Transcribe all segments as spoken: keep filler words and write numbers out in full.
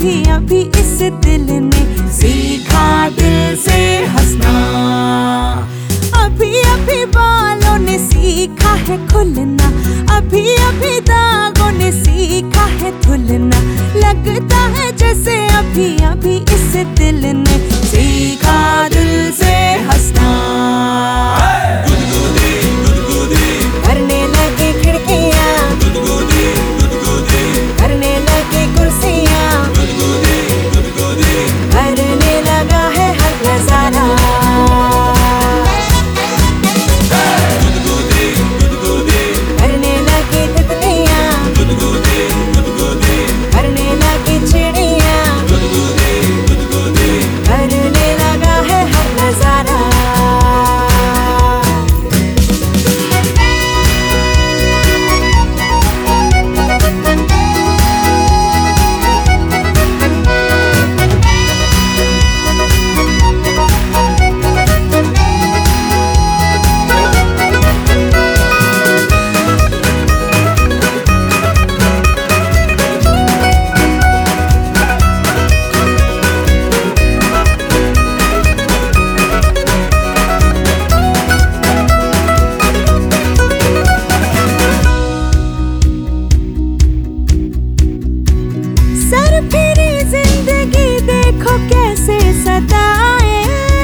अभी अभी इस दिल ने सीखा दिल से हंसना। अभी अभी बालों ने सीखा है खुलना, अभी अभी दागों ने सीखा है धुलना। लगता है जैसे अभी अभी इस दिल ने सीखा दिल से हंसना। करने लगी खिड़कियाँ, करने लगी कुर्सियाँ, करने लगा है हर नजारा। करने लगी तितलियाँ, करने लगी चिड़ियाँ, करने लगा है हर नजारा। फिरी जिंदगी देखो कैसे सताए,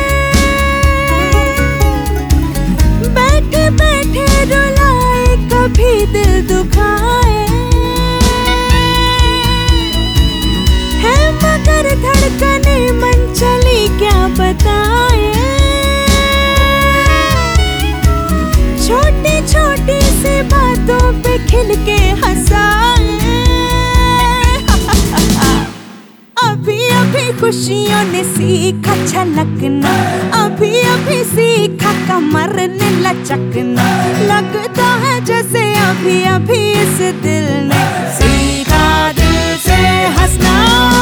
बैठे बैठे रुलाए कभी दिल दुखाए। है मगर धड़कने मन चली क्या बताए। छोटी छोटी सी बातों पे खिल के हंसाए। अभी अभी खुशियों ने सीखा छलकना, अभी अभी सीखा कमर ने लचकना। लगता है जैसे अभी अभी इस दिल ने सीखा दिल से हंसना।